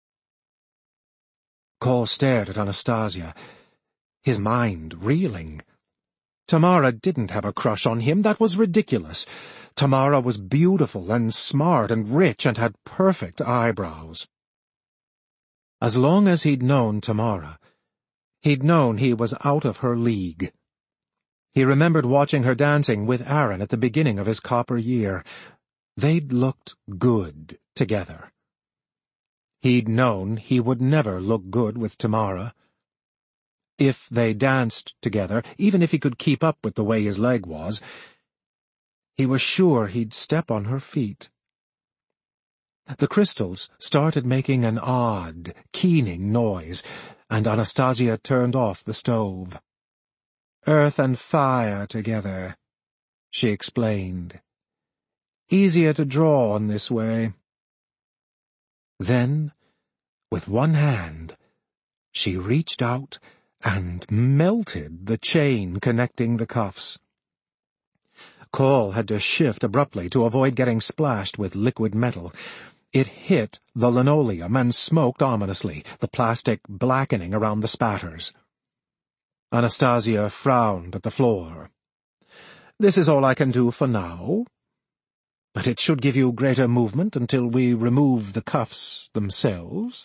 [SPEAKER 2] Cole stared at Anastasia, his mind reeling. Tamara didn't have a crush on him. That was ridiculous. Tamara was beautiful and smart and rich and had perfect eyebrows. As long as he'd known Tamara, he'd known he was out of her league. He remembered watching her dancing with Aaron at the beginning of his copper year. They'd looked good together. He'd known he would never look good with Tamara. If they danced together, even if he could keep up with the way his leg was, he was sure he'd step on her feet. The crystals started making an odd, keening noise, and Anastasia turned off the stove. Earth and fire together, she explained. Easier to draw on this way. Then, with one hand, she reached out and melted the chain connecting the cuffs. Cole had to shift abruptly to avoid getting splashed with liquid metal. It hit the linoleum and smoked ominously, the plastic blackening around the spatters. Anastasia frowned at the floor. This is all I can do for now, but it should give you greater movement until we remove the cuffs themselves.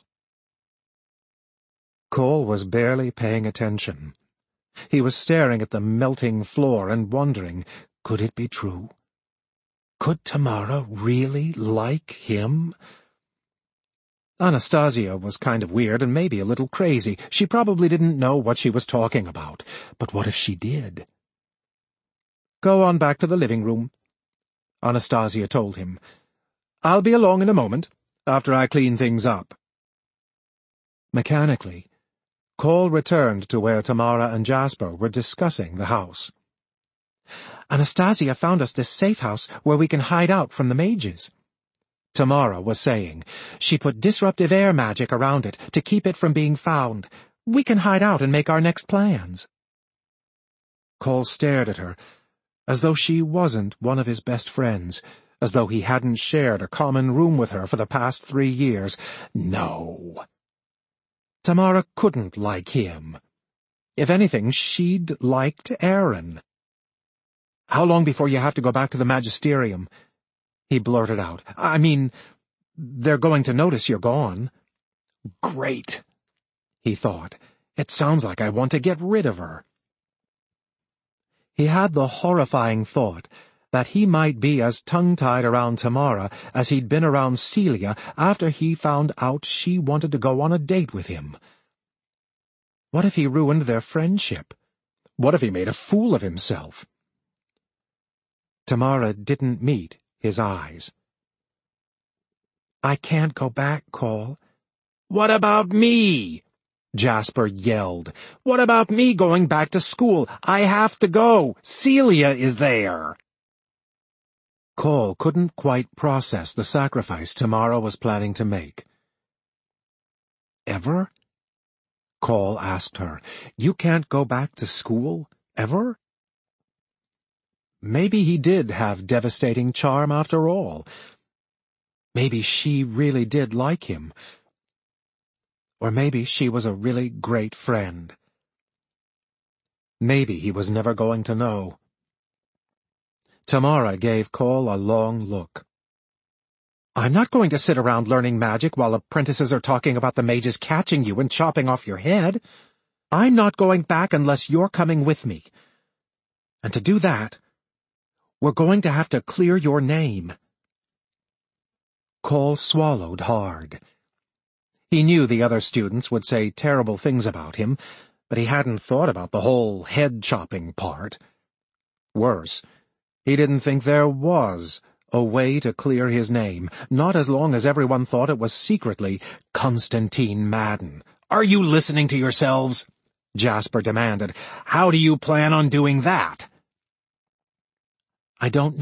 [SPEAKER 2] Cole was barely paying attention. He was staring at the melting floor and wondering, could it be true? Could Tamara really like him? Anastasia was kind of weird and maybe a little crazy. She probably didn't know what she was talking about. But what if she did? Go on back to the living room, Anastasia told him. I'll be along in a moment, after I clean things up. Mechanically, Cole returned to where Tamara and Jasper were discussing the house. Anastasia found us this safe house where we can hide out from the mages, Tamara was saying. She put disruptive air magic around it to keep it from being found. We can hide out and make our next plans. Cole stared at her, as though she wasn't one of his best friends, as though he hadn't shared a common room with her for the past three years. No. Tamara couldn't like him. If anything, she'd liked Aaron. How long before you have to go back to the Magisterium? He blurted out. I mean, they're going to notice you're gone. Great, he thought. It sounds like I want to get rid of her. He had the horrifying thought that he might be as tongue-tied around Tamara as he'd been around Celia after he found out she wanted to go on a date with him. What if he ruined their friendship? What if he made a fool of himself? Tamara didn't meet his eyes. I can't go back, Cole. What about me? Jasper yelled. What about me going back to school? I have to go. Celia is there. Cole couldn't quite process the sacrifice Tamara was planning to make. Ever? Cole asked her. You can't go back to school? Ever? Maybe he did have devastating charm after all. Maybe she really did like him. Or maybe she was a really great friend. Maybe he was never going to know. Tamara gave Cole a long look. I'm not going to sit around learning magic while apprentices are talking about the mages catching you and chopping off your head. I'm not going back unless you're coming with me. And to do that, we're going to have to clear your name. Cole swallowed hard. He knew the other students would say terrible things about him, but he hadn't thought about the whole head-chopping part. Worse, he didn't think there was a way to clear his name, not as long as everyone thought it was secretly Constantine Madden.
[SPEAKER 1] "Are you listening to yourselves?" Jasper demanded. "How do you plan on doing that?"
[SPEAKER 2] "I don't